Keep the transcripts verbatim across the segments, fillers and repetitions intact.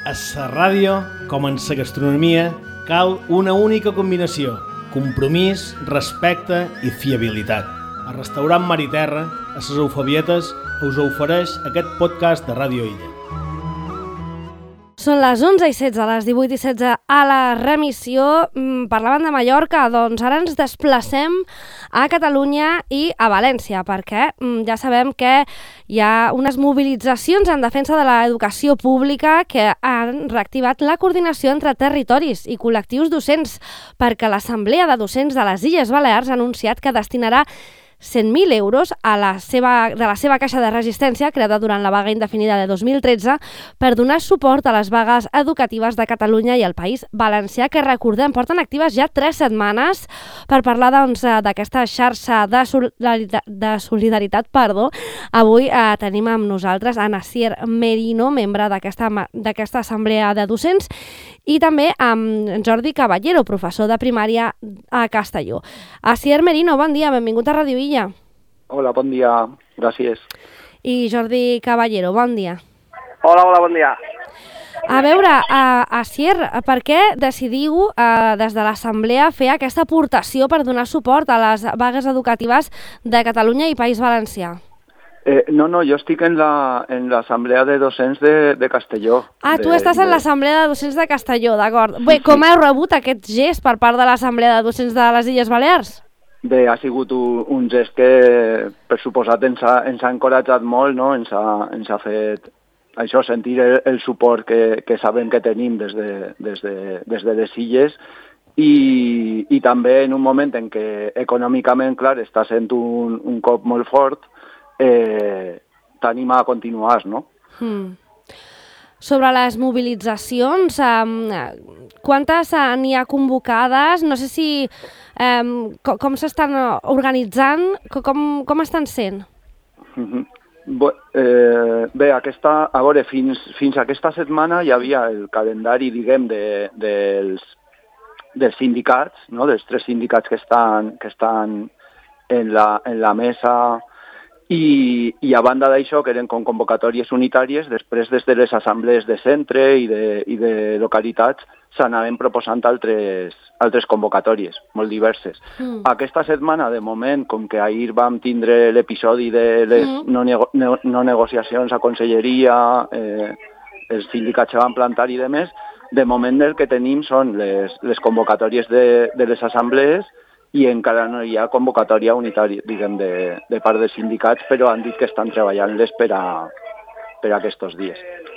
A la ràdio, com en la gastronomia, cal una única combinació: compromís, respecte i fiabilitat. El restaurant Mar i Terra, a les Eufebietes, us ofereix aquest podcast de Ràdio Illa. Són les onze i setze, les divuit i setze a la remissió. Mm, parlaven de Mallorca, doncs ara ens desplacem a Catalunya i a València, perquè mm, ja sabem que hi ha unes mobilitzacions en defensa de l'educació pública que han reactivat la coordinació entre territoris i col·lectius docents, perquè l'Assemblea de Docents de les Illes Balears ha anunciat que destinarà cent mil euros a la seva, de la seva caixa de resistència creada durant la vaga indefinida de dos mil tretze per donar suport a les vagues educatives de Catalunya i el País Valencià, que recordem porten actives ja tres setmanes. Per parlar doncs, d'aquesta xarxa de solidaritat, de solidaritat perdó, avui eh, tenim amb nosaltres a Asier Merino, membre d'aquesta d'aquesta assemblea de docents, i també amb Jordi Caballero, professor de primària a Castelló. Asier Merino, bon dia, benvingut a Ràdio Illa. Hola, bon dia, gràcies. I Jordi Caballero, bon dia. Hola, hola, bon dia. A veure, uh, Asier, per què decidiu uh, des de l'Assemblea fer aquesta aportació per donar suport a les vagues educatives de Catalunya i País Valencià? Eh, no, no, jo estic en la en l'Assemblea de Docents de, de Castelló. Ah, tu de, estàs en de... l'Assemblea de Docents de Castelló, d'acord. Bé, com heu rebut aquest gest per part de l'Assemblea de Docents de les Illes Balears? Bé, ha sigut un, un gest que, per suposat, ens ha, ens ha encoratjat molt, no? Ens ha, ens ha fet això, sentir el, el suport que, que sabem que tenim des de, des de, des de les illes i, i també en un moment en què econòmicament, clar, està sent un, un cop molt fort, eh, t'anima a continuar, no? Hmm. Sobre les mobilitzacions, eh, quantes n'hi ha convocades? No sé si eh, com, com s'estan organitzant, com, com estan sent? Uh-huh. Bé, eh, bé, aquesta, a veure, fins, fins aquesta setmana hi havia el calendari, diguem, de, dels, dels sindicats, no? Dels tres sindicats que estan, que estan en, la, en la mesa. I, i a banda d'això, que eren com convocatòries unitàries, després des de les assemblees de centre i de, i de localitats s'anaven proposant altres, altres convocatòries, molt diverses. Mm. Aquesta setmana, de moment, com que ahir vam tindre l'episodi de les mm. no, nego, no, no negociacions a conselleria, eh, els sindicats se van plantar i demés, de moment el que tenim són les, les convocatòries de, de les assemblees i encara no hi ha convocatòria unitària, diguem, de, de part dels sindicats, però han dit que estan treballant-les per a, per a aquests dies.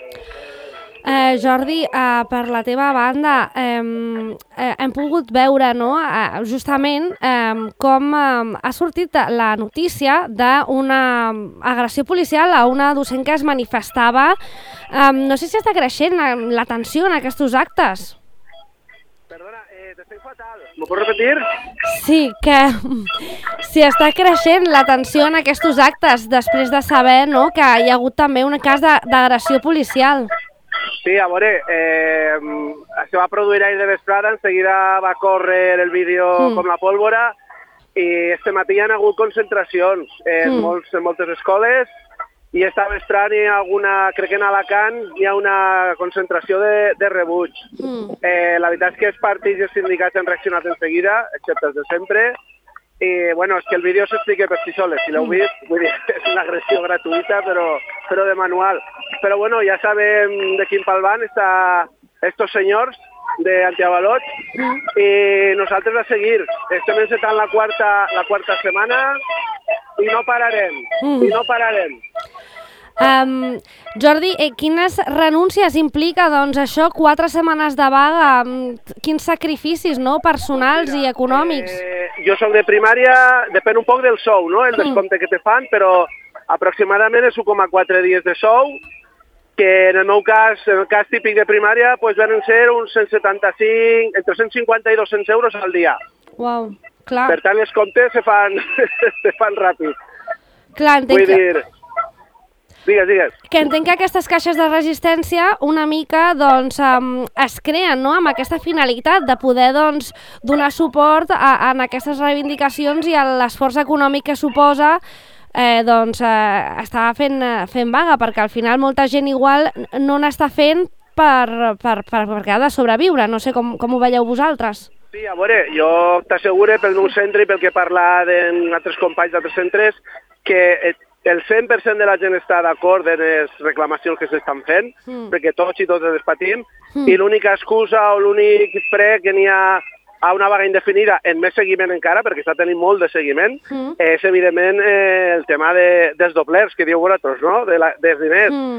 Eh, Jordi, eh, per la teva banda, eh, eh, hem pogut veure, no, eh, justament eh, com eh, ha sortit la notícia d'una agressió policial a una docent que es manifestava. Eh, no sé si està creixent la tensió en aquests actes. Perdona, eh, t'estic fatal. M'ho pots repetir? Sí, que si està creixent la tensió en aquests actes després de saber, no, que hi ha hagut també un cas d'agressió policial. Sí, a veure, eh, això va produir ahir de vesprada, en seguida va córrer el vídeo mm. com la pólvora i este matí hi ha hagut concentracions en, mm. molts, en moltes escoles i esta vesprada hi ha alguna, crec que en Alacant hi ha una concentració de, de rebuig. Mm. Eh, la veritat és que els partits i els sindicats han reaccionat en seguida, excepte els de sempre, i bueno, és que el vídeo s'explica per si soles, si l'heu vist, vull dir, és una agressió gratuïta, però, però de manual. Però bueno, ja sabem de quin pal van estos senyors d'antiavalots i nosaltres a seguir. Estem encetant la quarta, la quarta setmana i no pararem, i no pararem. Um, Jordi, eh, quines renúncies implica doncs, això, quatre setmanes de vaga, um, quins sacrificis, no?, personals Mira, i econòmics? Eh, jo soc de primària, depèn un poc del sou, no?, el descompte que te fan, però aproximadament és u coma quatre dies de sou, que en el meu cas, en el cas típic de primària, pues, van ser uns cent setanta-cinc, entre cent cinquanta i dos-cents euros al dia. Uau, clar. Per tant, els comptes se fan, se fan ràpid. Clar, entenc Vull dir... Digues, digues. Que entenc que aquestes caixes de resistència una mica doncs, um, es creen, no?, amb aquesta finalitat de poder doncs, donar suport a, a aquestes reivindicacions i a l'esforç econòmic que suposa eh, doncs, eh, estar fent, fent vaga, perquè al final molta gent igual no n'està fent per, per, per, perquè ha de sobreviure. No sé com, com ho veieu vosaltres. Sí, a veure, jo t'asseguro pel meu centre i pel que he parlat amb altres companys d'altres centres que el cent per cent de la gent està d'acord en les reclamacions que s'estan fent, mm. perquè tots i totes les patim, mm. i l'única excusa o l'únic fre que n'hi ha a una vaga indefinida, en més seguiment encara, perquè està tenint molt de seguiment, mm. és evidentment eh, el tema de, dels doblers, que diu vosaltres, no?, de la, dels diners. Mm.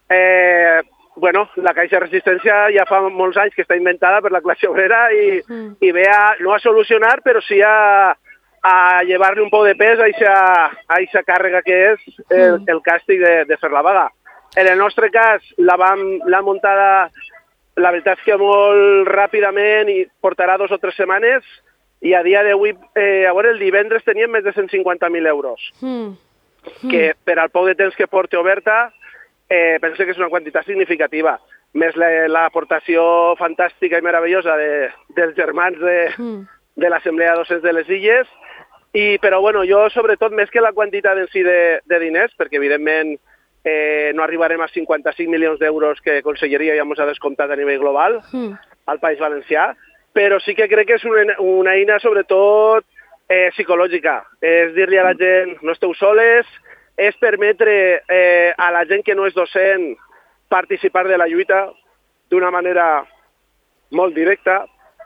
Eh, bueno, la Caixa de Resistència ja fa molts anys que està inventada per la classe obrera i, mm. i ve a, no a solucionar, però sí a, a llevar-li un poc de pes a aquesta càrrega que és el, mm. el càstig de, de fer la vaga. En el nostre cas, la vam la muntada, la veritat és que molt ràpidament i portarà dos o tres setmanes i a dia d'avui, eh, a veure, el divendres teníem més de cent cinquanta mil euros, mm. Mm. que per al poc de temps que porta oberta, Eh, penso que és una quantitat significativa, més l'aportació la, fantàstica i meravellosa de, dels germans de, mm. de l'Assemblea de Docents de les Illes, i, però bueno, jo sobretot més que la quantitat en si de, de diners, perquè evidentment eh, no arribarem a cinquanta-cinc milions d'euros que Conselleria ja ens ha descomptat a nivell global mm. al País Valencià, però sí que crec que és una, una eina sobretot eh, psicològica, és dir-li a la gent no esteu soles, és permetre eh, a la gent que no és docent participar de la lluita d'una manera molt directa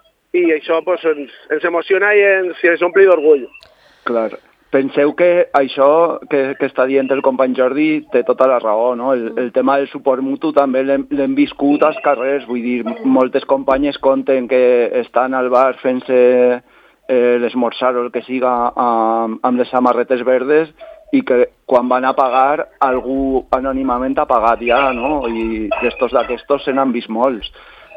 i això pues, ens, ens emociona i ens, ens ompli d'orgull. Clar. Penseu que això que, que està dient el company Jordi té tota la raó, no? El, el tema del suport mutu també l'hem viscut als carrers, vull dir, moltes companyes conten que estan al bar fent-se eh, l'esmorzar o el que siga amb, amb les samarretes verdes i que quan van a pagar algú anònimament ha pagat ja, no? I d'estos d'aquestos se n'han vist molts.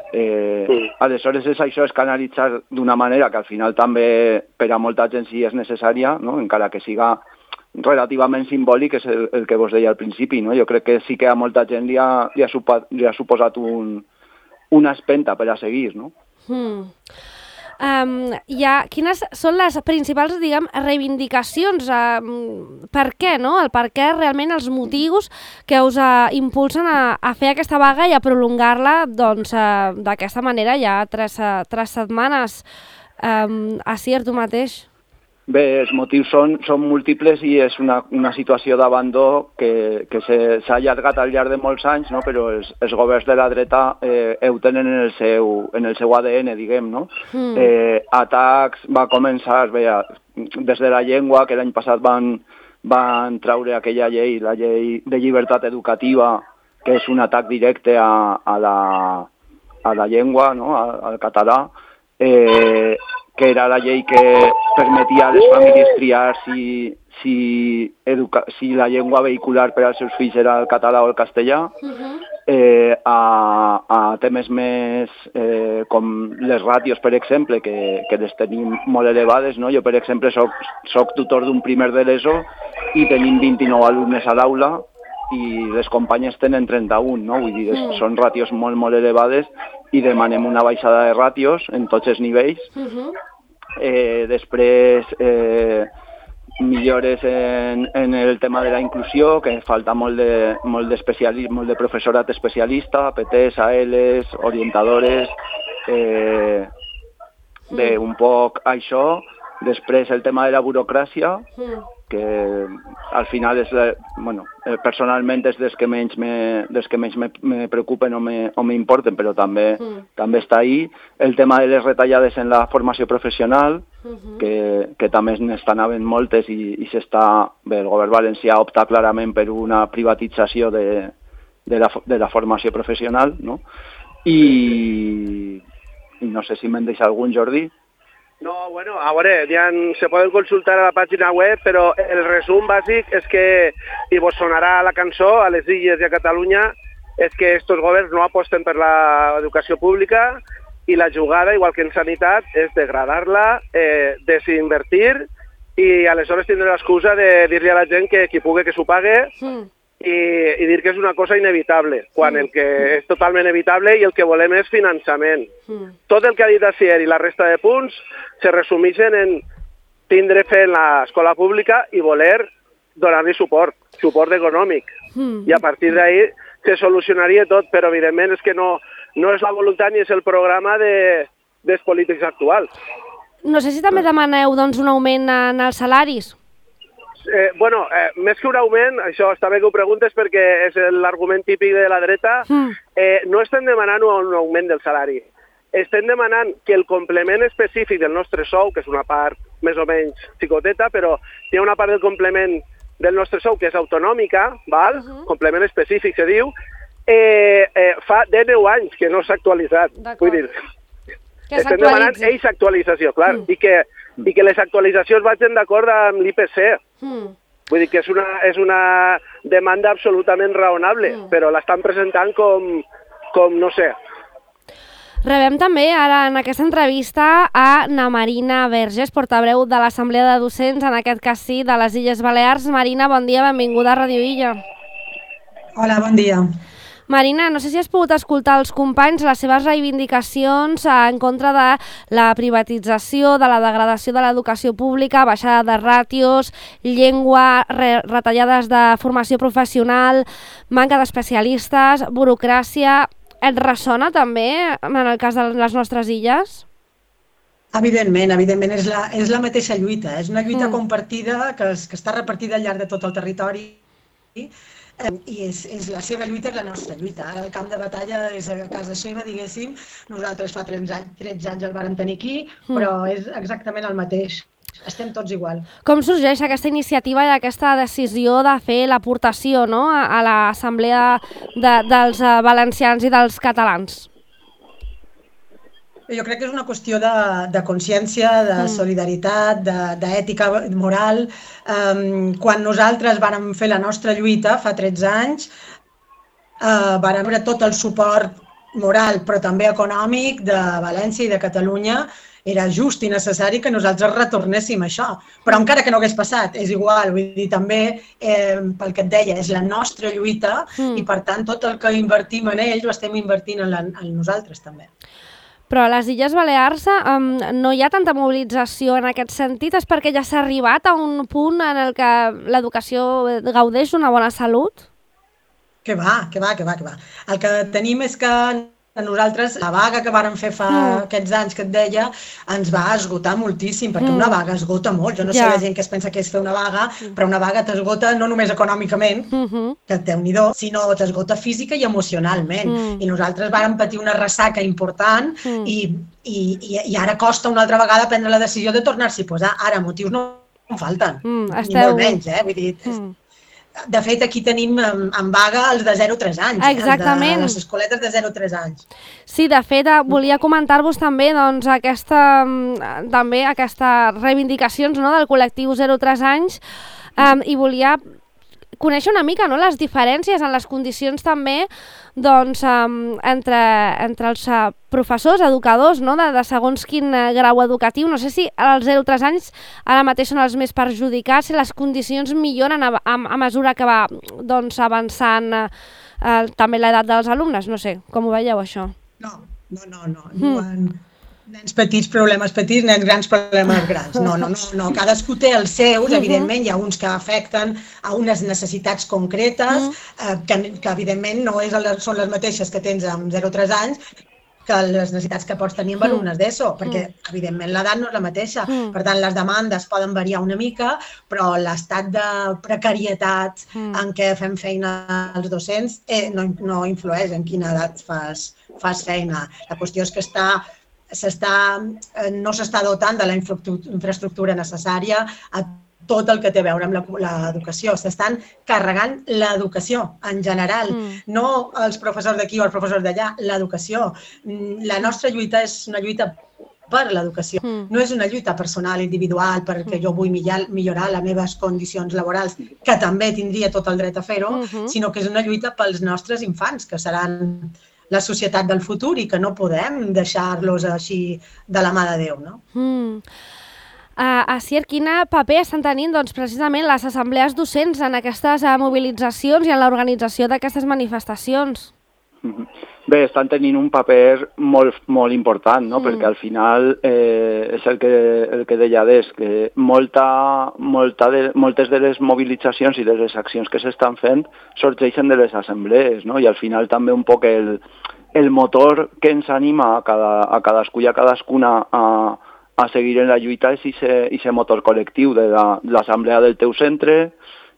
Eh, sí. Aleshores és això, és canalitzar d'una manera que al final també per a molta gent sí és necessària, no? Encara que siga relativament simbòlic, és el, el que vos deia al principi, no? Jo crec que sí que a molta gent li ha, li ha, supa, li ha suposat un, una espenta per a seguir, no? Hmm. Um, ja, quines són les principals, diguem, reivindicacions? Uh, per què, no? El per què realment els motius que us uh, impulsen a, a fer aquesta vaga i a prolongar-la doncs, uh, d'aquesta manera ja tres, uh, tres setmanes. Um, així és tu mateix. Bé, els motius són, són múltiples i és una, una situació d'abandó que, que s'ha allargat al llarg de molts anys, no? Però els, els governs de la dreta eh, ho tenen en el seu, en el seu A D N, diguem, no? Mm. Eh, atacs va començar bé, des de la llengua, que l'any passat van, van traure aquella llei, la llei de llibertat educativa, que és un atac directe a, a, la, a la llengua, no? a, al català, eh, que era la llei que permetia a les famílies triar si, si, educa si la llengua vehicular per als seus fills era el català o el castellà, uh-huh. eh, a, a temes més eh, com les ràtios, per exemple, que, que les tenim molt elevades, no? Jo, per exemple, soc, soc tutor d'un primer de l'ESO i tenim vint-i-nou alumnes a l'aula i les companyes tenen trenta-un, no? Vull dir, uh-huh. són ràtios molt, molt elevades i demanem una baixada de ràtios en tots els nivells. Uh-huh. eh, després eh, millores en, en el tema de la inclusió, que falta molt de, molt de, molt de professorat especialista, P Ts, A Ls, orientadores, eh, bé, un poc això. Després el tema de la burocràcia, que al final és, la, bueno, personalment és dels que menys me, dels que menys me, me preocupen o me, o me importen, però també, mm. també està ahí. El tema de les retallades en la formació professional, uh-huh. que, que també n'estan havent moltes i, i s'està, bé, el govern valencià opta clarament per una privatització de, de, la, de la formació professional, no? I, i no sé si me'n deixa algun, Jordi. No, bueno, a veure, ja se poden consultar a la pàgina web, però el resum bàsic és que, i vos sonarà la cançó a les Illes i a Catalunya, és que estos governs no aposten per l'educació pública i la jugada, igual que en sanitat, és degradar-la, eh, desinvertir i aleshores tindre l'excusa de dir-li a la gent que qui pugui que s'ho pague mm. i, i dir que és una cosa inevitable, quan mm. el que és totalment evitable i el que volem és finançament. Mm. Tot el que ha dit Asier i la resta de punts se resumeixen en tindre fe en l'escola pública i voler donar-li suport, suport econòmic. Mm. I a partir d'ahí se solucionaria tot, però evidentment és que no, no és la voluntat ni és el programa de, dels polítics actuals. No sé si també demaneu doncs, un augment en els salaris. Eh, bueno, eh, més que un augment, això està bé que ho preguntes perquè és l'argument típic de la dreta, mm. eh, no estem demanant un augment del salari. Estem demanant que el complement específic del nostre sou, que és una part més o menys xicoteta, però hi ha una part del complement del nostre sou que és autonòmica, val? Uh -huh. Complement específic se diu, eh, eh, fa deu anys que no s'ha actualitzat. Vull dir, que estem demanant ells actualització, clar, mm. i, que, i que les actualitzacions vagin d'acord amb l'I P C. Mm. Vull dir que és una, és una demanda absolutament raonable, mm. però l'estan presentant com, com, no sé. Rebem també ara en aquesta entrevista a na Marina Verges, portaveu de l'Assemblea de Docents, en aquest cas sí, de les Illes Balears. Marina, bon dia, benvinguda a Ràdio Illa. Hola, bon dia. Marina, no sé si has pogut escoltar els companys les seves reivindicacions en contra de la privatització, de la degradació de l'educació pública, baixada de ràtios, llengua, re retallades de formació professional, manca d'especialistes, burocràcia. Et ressona també en el cas de les nostres illes? Evidentment, evidentment és la, és la mateixa lluita. És una lluita mm. compartida que, es, que està repartida al llarg de tot el territori eh, i és, és la seva lluita és la nostra lluita. Ara el camp de batalla és a casa seva, diguéssim. Nosaltres fa tretze anys, tretze anys el vàrem tenir aquí, mm. però és exactament el mateix. Estem tots igual. Com sorgeix aquesta iniciativa i aquesta decisió de fer l'aportació, no?, a, a l'Assemblea de, dels uh, valencians i dels catalans? Jo crec que és una qüestió de, de consciència, de solidaritat, d'ètica moral. Um, quan nosaltres vàrem fer la nostra lluita fa tretze anys, uh, vàrem rebre tot el suport moral, però també econòmic de València i de Catalunya. Era just i necessari que nosaltres retornéssim això. Però encara que no hagués passat, és igual. Vull dir, també, eh, pel que et deia, és la nostra lluita mm. i, per tant, tot el que invertim en ells ho estem invertint en, la, en nosaltres també. Però a les Illes Balears um, no hi ha tanta mobilització en aquest sentit? És perquè ja s'ha arribat a un punt en el que l'educació gaudeix d'una bona salut? Que va, que va, que va, que va. El que tenim és que nosaltres, la vaga que vàrem fer fa mm. aquests anys que et deia, ens va esgotar moltíssim, perquè mm. una vaga esgota molt. Jo no yeah. sé la gent que es pensa que és fer una vaga, mm. però una vaga t'esgota no només econòmicament, mm -hmm. que déu-n'hi-do, sinó t'esgota física i emocionalment. Mm. I nosaltres vàrem patir una ressaca important mm. i, i, i ara costa una altra vegada prendre la decisió de tornar-s'hi a posar. Ara, motius no en falten, mm. ni molt menys, eh? Vull dir, mm. De fet, aquí tenim en, en vaga els de zero a tres anys. Exactament. De les escoletes de zero a tres anys. Sí, de fet, volia comentar-vos també doncs, aquesta, també aquesta reivindicacions, no?, del col·lectiu zero a tres anys um, i volia conèixer una mica, no?, les diferències en les condicions també doncs, um, entre, entre els uh, professors, educadors, no?, de, de segons quin uh, grau educatiu. No sé si els zero a tres anys ara mateix són els més perjudicats, si les condicions milloren a, a, a mesura que va doncs, avançant uh, uh, també l'edat dels alumnes. No sé, com ho veieu, això? No, no, no. no. Mm. Nens petits, problemes petits, nens grans, problemes grans. No, no, no, no. Cadascú té els seus, uh-huh. evidentment, hi ha uns que afecten a unes necessitats concretes, uh-huh. eh, que, que evidentment no és, són les mateixes que tens amb zero a tres anys, que les necessitats que pots tenir amb alumnes d'ESO, perquè, evidentment, l'edat no és la mateixa. Mm. Per tant, les demandes poden variar una mica, però l'estat de precarietat mm. en què fem feina als docents eh, no, no influeix en quina edat fas, fas feina. La qüestió és que està, s'està, eh, no s'està dotant de la infraestructura necessària a tot el que té a veure amb l'educació. S'estan carregant l'educació en general, mm. no els professors d'aquí o els professors d'allà, l'educació. La nostra lluita és una lluita per l'educació. Mm. No és una lluita personal, individual, perquè mm. jo vull millorar les meves condicions laborals, que també tindria tot el dret a fer-ho, mm-hmm. sinó que és una lluita pels nostres infants, que seran la societat del futur i que no podem deixar-los així de la mà de Déu, no? Mm. Uh, a Asier, quin paper estan tenint doncs, precisament les assemblees docents en aquestes uh, mobilitzacions i en l'organització d'aquestes manifestacions? Bé, estan tenint un paper molt, molt important, no? Mm. Perquè al final eh, és el que, el que deia des, que molta, molta de, moltes de les mobilitzacions i de les accions que s'estan fent sorgeixen de les assemblees, no? I al final també un poc el, el motor que ens anima a, cada, a cadascú i a cadascuna a, a seguir en la lluita és aquest motor col·lectiu de l'assemblea del teu centre,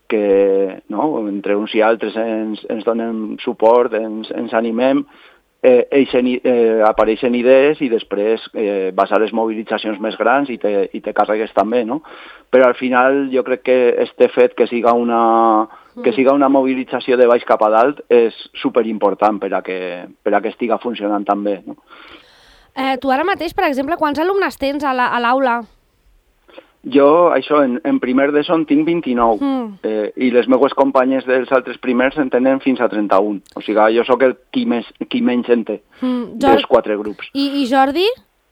que no, entre uns i altres ens, ens donem suport, ens, ens animem, eh, eixen, eh, apareixen idees i després eh, vas a les mobilitzacions més grans i te, i te carregues també, no? Però al final jo crec que este fet que siga una, que siga una mobilització de baix cap a dalt és superimportant per a que, per a que estiga funcionant també, no? Eh, tu ara mateix, per exemple, quants alumnes tens a l'aula? La, Jo, això, en, en primer d'E S O en tinc vint-i-nou, mm. eh, i les meues companyes dels altres primers en tenen fins a trenta-un. O sigui, jo sóc el qui, més, qui menys en té, mm. dels quatre grups. I, i Jordi?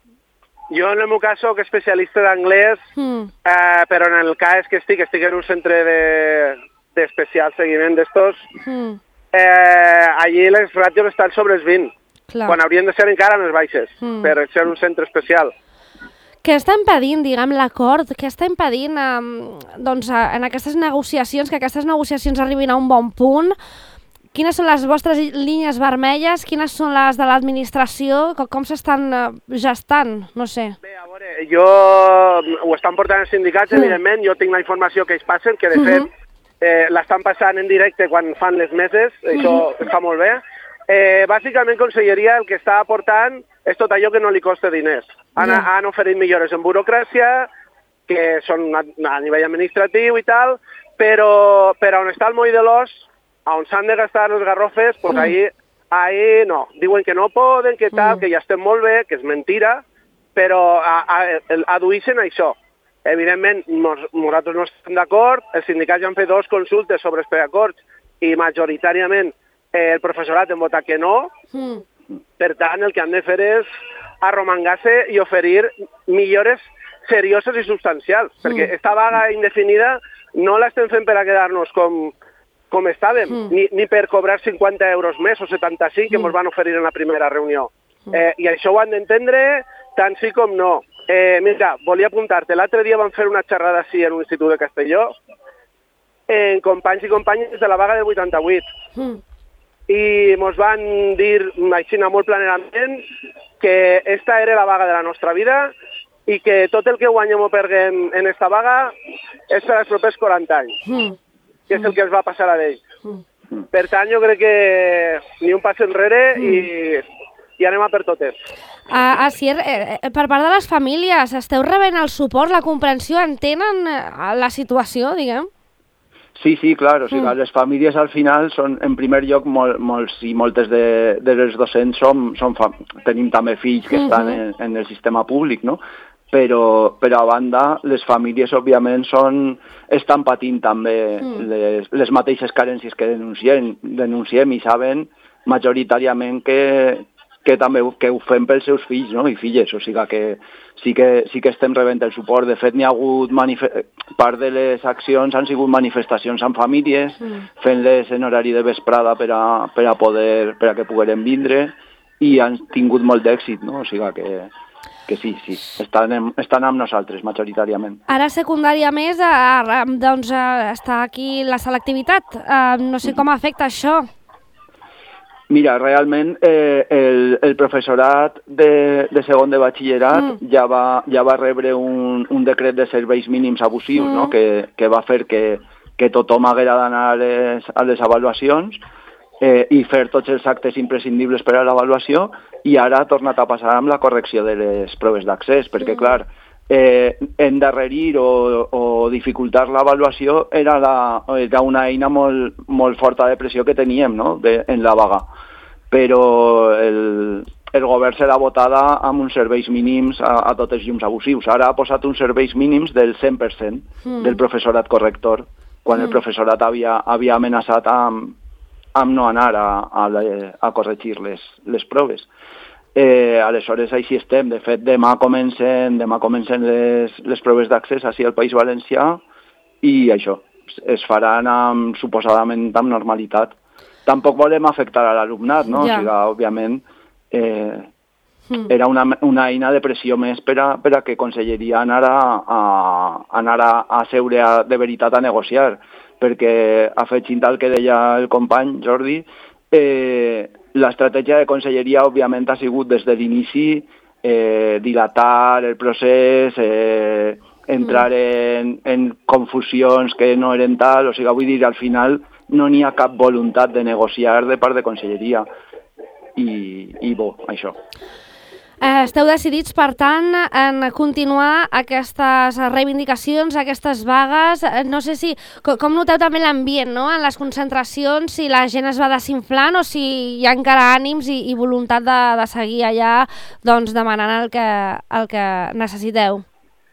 Jo, en el meu cas, soc especialista d'anglès, mm. eh, però en el cas que estic, estic en un centre d'especial de, seguiment d'estos, mm. eh, allí les ràtios estan sobre els vint, Clar. Quan haurien de ser encara més baixes, mm. per ser un centre especial. Què està impedint, diguem, l'acord? Què està impedint eh, doncs, en aquestes negociacions, que aquestes negociacions arribin a un bon punt? Quines són les vostres línies vermelles? Quines són les de l'administració? Com, com s'estan eh, gestant? No sé. Bé, a veure, jo ho estan portant els sindicats, mm. evidentment. Jo tinc la informació que ells passen, que de fet mm-hmm. eh, l'estan passant en directe quan fan les meses. Això mm-hmm. està molt bé. Eh, bàsicament, Conselleria el que està aportant és tot allò que no li costa diners. Han, yeah. han oferit millores en burocràcia, que són a, a nivell administratiu i tal, però, però on està el moll de l'os, on s'han de gastar els garrofes, doncs mm. ahí, ahí no. Diuen que no poden, que tal, mm. que ja estem molt bé, que és mentira, però a, a, aduïssin això. Evidentment, nos, nosaltres no estem d'acord, els sindicats ja han fet dos consultes sobre els preacords i majoritàriament eh, el professorat en vota que no, mm. per tant, el que han de fer és arromangar-se i oferir millores serioses i substancials, mm. perquè esta vaga indefinida no l'estem fent per a quedar-nos com, com estàvem, mm. ni, ni per cobrar cinquanta euros més o setanta-cinc que ens mm. van oferir en la primera reunió. Mm. Eh, I això ho han d'entendre tant sí com no. Eh, mira, volia apuntar-te, l'altre dia vam fer una xerrada així en un institut de Castelló, en companys i companyes de la vaga del vuitanta-vuit. Mm. I ens van dir, així molt planerament, que esta era la vaga de la nostra vida i que tot el que guanyem o perguem en esta vaga és per als propers quaranta anys, mm. que és el que ens va passar a ells. Mm. Per tant, jo crec que ni un pas enrere mm. i, i anem a per totes. Uh, Asier, eh, per part de les famílies, esteu rebent el suport, la comprensió, entenen eh, la situació, diguem? Sí, sí, clar, o sigui, mm. les famílies al final són, en primer lloc, mol, molts i moltes de, de les docents som, som fa, tenim també fills que mm-hmm. estan en, en el sistema públic, no? Però, però a banda, les famílies, òbviament, són, estan patint també mm. les, les mateixes carències que denunciem, denunciem i saben majoritàriament que, que també que ho fem pels seus fills, no? I filles, o sigui que sí que, sí que estem rebent el suport. De fet, n'hi ha hagut part de les accions han sigut manifestacions amb famílies, mm. fent-les en horari de vesprada per a, per a poder, per a que pogueren vindre, i han tingut molt d'èxit, no? O sigui que, que sí, sí, estan, estan amb nosaltres, majoritàriament. Ara, secundària més, eh, doncs eh, està aquí la selectivitat. Eh, no sé com afecta això. Mira, realment eh, el, el professorat de, de segon de batxillerat mm. ja, va, ja va rebre un, un decret de serveis mínims abusius, mm. no? que, que va fer que, que tothom haguera d'anar a les, a les avaluacions eh, i fer tots els actes imprescindibles per a l'avaluació, i ara ha tornat a passar amb la correcció de les proves d'accés, perquè, mm. clar, eh, endarrerir o, o dificultar l'avaluació era, la, era una eina molt, molt forta de pressió que teníem, no? de, en la vaga. Però el, el govern serà votada amb uns serveis mínims a, a tots els llums abusius. Ara ha posat uns serveis mínims del cent per cent mm. del professorat corrector, quan mm. el professorat havia, havia amenaçat amb, amb no anar a, a, a corregir les, les proves. Eh, aleshores, així estem. De fet, demà comencen, demà comencen les, les proves d'accés així al País Valencià, i això, es faran amb, suposadament amb normalitat. tampoc volem afectar a l'alumnat, no? Ja. O sigui, òbviament, eh, mm. era una, una eina de pressió més per a, per a que Conselleria anara a, anara a seure a, de veritat a negociar, perquè afegint el que deia el company Jordi, eh, l'estratègia de Conselleria òbviament ha sigut des de l'inici eh, dilatar el procés, eh, entrar en, en confusions que no eren tal, o sigui, vull dir, al final no n'hi ha cap voluntat de negociar de part de Conselleria. I, i bo, això. Eh, esteu decidits, per tant, en continuar aquestes reivindicacions, aquestes vagues. No sé si... Com, com noteu també l'ambient, no?, en les concentracions, si la gent es va desinflant o si hi ha encara ànims i, i voluntat de, de seguir allà, doncs, demanant el que, el que necessiteu.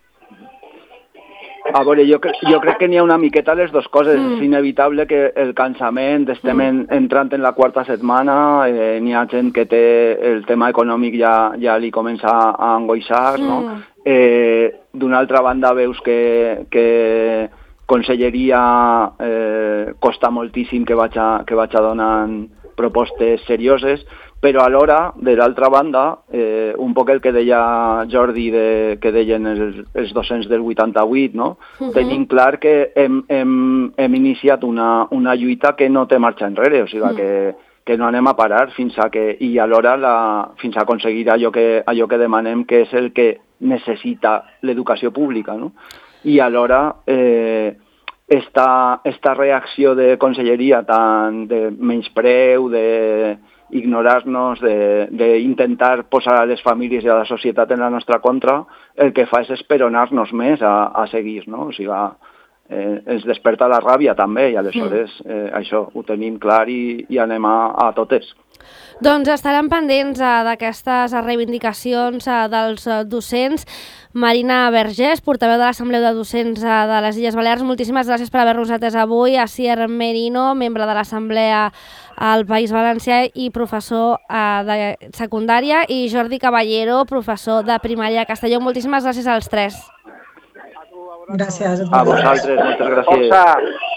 A veure, jo, cre jo crec que n'hi ha una miqueta les dues coses. Mm. És inevitable que el cansament, estem en, entrant en la quarta setmana, eh, n'hi ha gent que té el tema econòmic ja, ja li comença a angoixar, mm. no? Eh, D'una altra banda veus que, que Conselleria eh, costa moltíssim que vaig a, que vaig a donar propostes serioses, però alhora, de l'altra banda, eh, un poc el que deia Jordi, de, que deien els, els docents del vuitanta-vuit, no? Uh-huh. Tenim clar que hem, hem, hem iniciat una, una lluita que no té marxa enrere, o sigui, uh-huh. que, que no anem a parar fins a que, i alhora la, fins a aconseguir allò que, allò que demanem, que és el que necessita l'educació pública, no? I alhora... Eh, esta, esta reacció de Conselleria tan de menyspreu, de ignorar-nos, d'intentar posar a les famílies i a la societat en la nostra contra, el que fa és esperonar-nos més a, a seguir, no? O sigui, eh, ens desperta la ràbia també, i aleshores eh, això ho tenim clar i, i anem a, a totes. Doncs estarem pendents eh, d'aquestes reivindicacions eh, dels eh, docents. Marina Vergés, portaveu de l'Assemblea de Docents eh, de les Illes Balears, moltíssimes gràcies per haver-nos atès avui. Asier Merino, membre de l'Assemblea al País Valencià i professor eh, de secundària, i Jordi Caballero, professor de primària a Castelló. Moltíssimes gràcies als tres. Gràcies. A vosaltres, moltes gràcies.